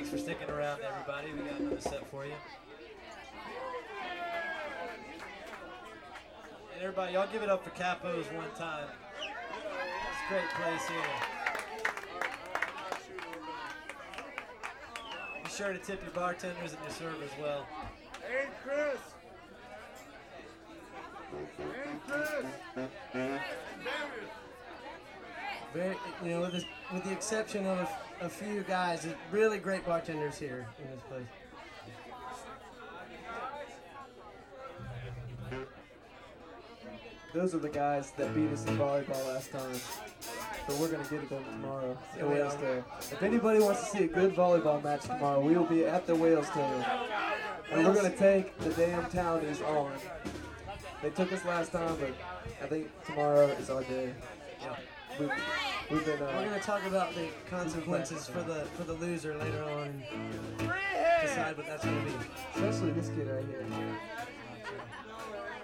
Thanks for sticking around, everybody. We got another set for you. And everybody, y'all give it up for Capos one time. It's a great place here. Be sure to tip your bartenders and your server as well. Hey, Chris. Hey, Chris. Very, with the exception of a few guys, there's really great bartenders here in this place. Those are the guys that beat us in volleyball last time. So we're going to get it done tomorrow. The Whale's Tail. If anybody wants to see a good volleyball match tomorrow, we will be at the Whale's Tail. And we're going to take the damn Townies on. They took us last time, but I think tomorrow is our day. We've been, we're going to talk about the consequences for the loser later on and decide what that's going to be. Especially this kid right here.